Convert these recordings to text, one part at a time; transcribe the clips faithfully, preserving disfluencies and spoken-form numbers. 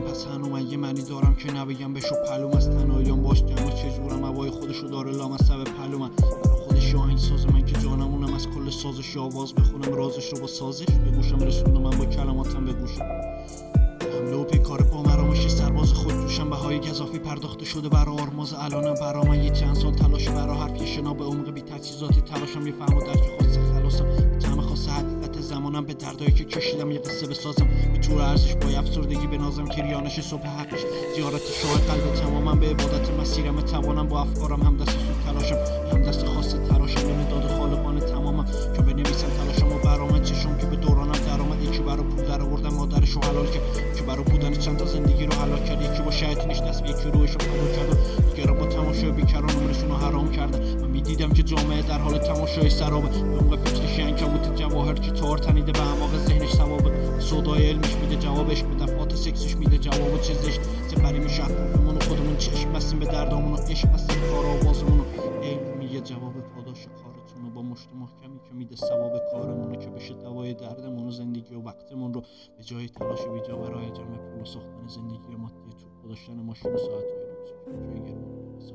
پس هنو من یه معنی دارم که نبگم بشو پلوم از تنهاییام باش جمع چجورم هوای خودشو داره لام از سب پلومم برای خودش آهنگ ساز من که جانمونم از کل سازش آواز بخونم رازش رو با سازش به گوشم رسوندم من با کلماتم به گوشم حمله و پیکار با مرامش سرباز خود دوشم بهای گزافی پرداخته شده برا آرماز الانم برا من یه چند سال تلاش برا حرف شنا به عمق بی تجهیزات تلاشم یه فهم و درک خاص خلاصم طعم خاص حقیقت زمانم به دردایی که کشیدم یه قصه بسازم به طور ارزش با افسردگی بنازم که ریانش صبح حقش زیارت شاه قلب تمامم به عبادت مسیرم توانم با افکارم هم دست سود تلاشم هم دست خاص تراشم به مداد خالقانه تمامم که بنویسم تلاشم و برام چشم که به دورانم درآمد یکی برا پول در آوردم مادرشو حلال کرد که برا بودن چند تا زندگی رو حلال کرد یکی با شیطونش دست به یکی روحشو فدا کرد دیگران با تماشای بیکران عمرشون رو حرام کردن من میدیدم که جامعه در حال تماشای سرابه به عمق فکرش عنکبوت جواهر که تار تنیده به اعماق ذهنش ثوابه سودای علمش میده جوابش به دفعات سکسش میده جواب چیزش سپری میشه حرفمون و خودمون چشم بستیم به دردامون و عشق بستیم کار آوازمون علم میگه جواب پاداش کارتون رو با مشت محکمی که میده ثواب کارمون که بشه دوای دردمون و زندگی و وقتمون رو به جای تلاش بیجا برای جمع پول و ساختن زندگی مادی تو گذاشتن ماشین و ساعت‌های روز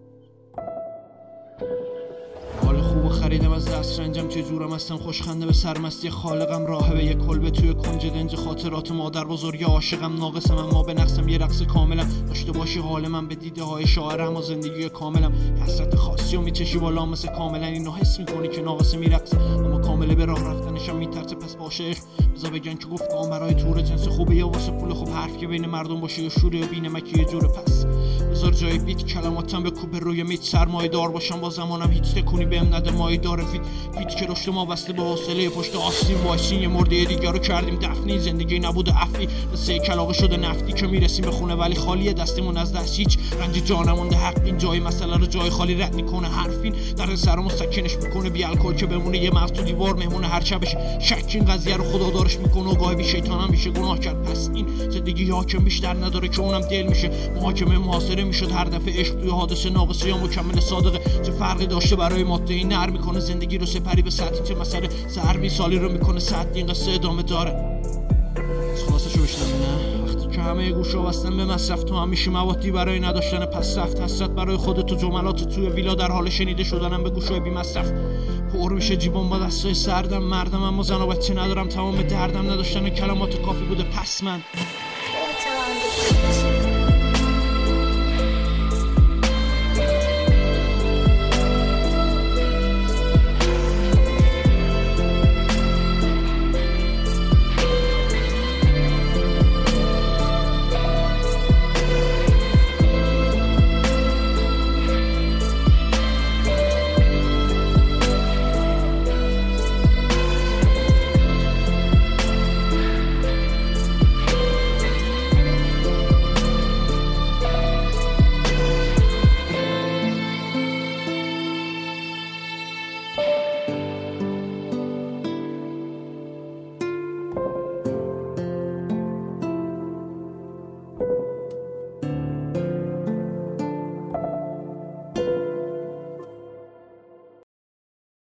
حال خوب خریدم از دست رنجم چه جورم هستم خوشخنده به سرمستی خالقم راه به یک کلبه توی کنج دنج خاطرات مادر بزرگ عاشقم ناقصم اما به نقصم یه رقص کاملم داشته باشی حال من به دیده های شاعرم و زندگی کاملم حسرت خاصی و میچشی بالا مثل کاملا اینو حس میکنی که ناقص میرقص اما کامله به راه رفتنشم میترسه پس باشه بذار بگن که گفتم برای تور جنس خوبه یا واسه پول خوب حرف که بین مردم باشه یا شوره بین مکی یه جوره پس بذار جای بیت کلماتم به کوب روی میت سرمایه دار باشم با زمانم هیچ تکونی بهم نده مایه داره فیت هیچ که رشد ما بسته به حوصله پشت آستین وایسین یه مرده دیگه رو کردیم دفنی زندگی نبوده عفی مثل کلاغه شده نفتی که میرسیم به خونه ولی خالیه دستمون از دست هیچ رنج جانمونده حق این جای مسئله رو جای خالی رد میکنه حرفین در سرمو سکنش میکنه بی الکل که بمونه یه مغز تو دیوار مهمونه هر شبش شک این قضیه رو خدا دارش میکنه و گاهی بی شیطانم میشه گناه کرد پس این زندگی حاکم بیشتر نداره که اونم دل میشه محاکمه محاصره میشد هر دفعه عشق توی حادثه ناقصه یا مکمل صادقه چه فرقی داشته برای ماده این نر میکنه زندگی رو سپری به سطحی چه مسئله سر سالی رو میکنه سطح این قصه ادامه داره خلاصشو بشنم نه وقتی که همه گوشا بستن به مصرف تو هم میشی موادی برای نداشتن پس رفت حسرت برای خودت و جملات توی ویلا در حال شنیده شدنم به گوشای بی مصرف پر میشه جیبم با دستای سردم مردم اما زن و بچه ندارم تمام دردم نداشتن کلمات کافی بوده پس من